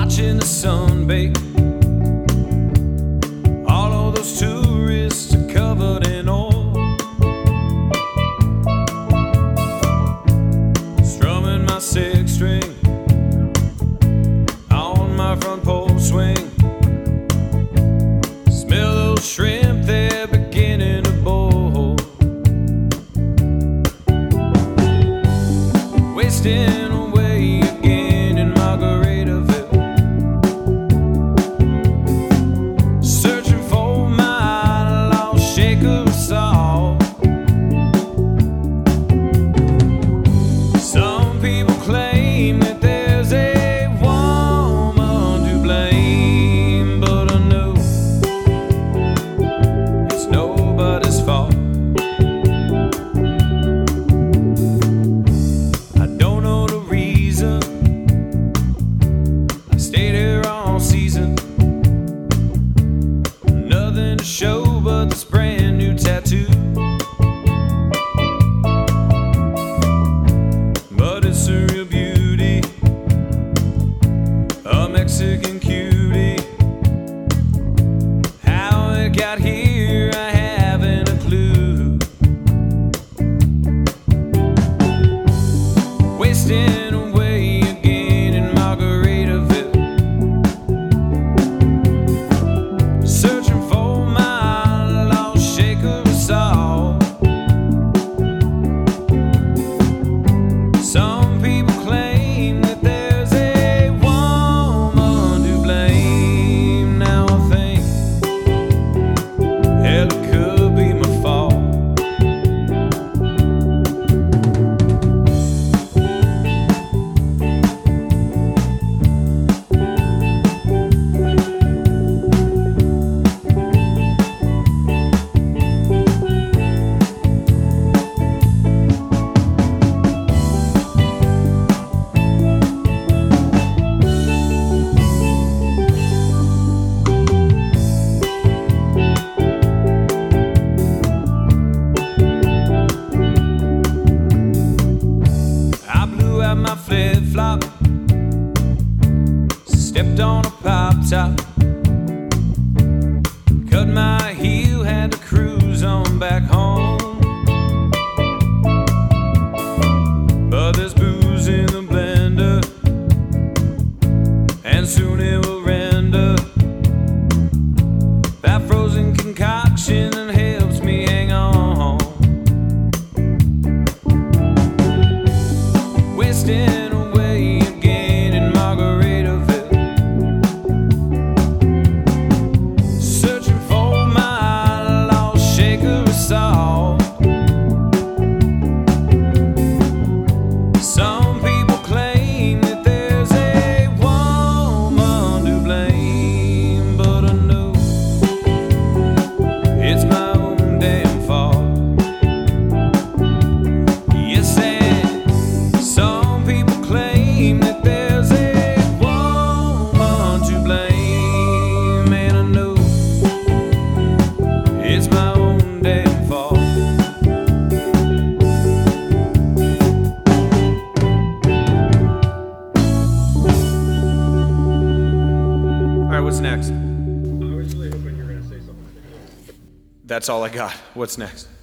watching the sun bake. All of those tourists are covered in oil, strumming my six string on my front porch swing. Smell those shrimp, they're beginning to boil. Wasting away again in Margaritaville, searching for my lost shaker of salt. Some people claim that there's a woman to blame, but I know it's nobody's fault. I don't know the reason I stayed here all season. Nothing to show but this brand new tattoo, but it's a real beauty, a Mexican cutie. How it got here, I haven't a clue. Wasting away again in Margaritaville, searching for my lost shaker of salt. Some people claim that there's a woman to blame. Now I think, hell, it could be my fault. I blew out my flip-flop, stepped on a pop top, cut my heel, had to cruise on back home. But there's booze in the blender, and soon it will render. That frozen concoction that helps me hang on. Wasting away again in Margaritaville, searching for my lost shaker of salt. Some people claim that there's a woman to blame, but I know it's my own damn fault. Yes, and some people claim that there's a woman to blame, and I know it's my own damn fault. All right, what's next? I was really hoping you were going to say something. That's all I got. What's next?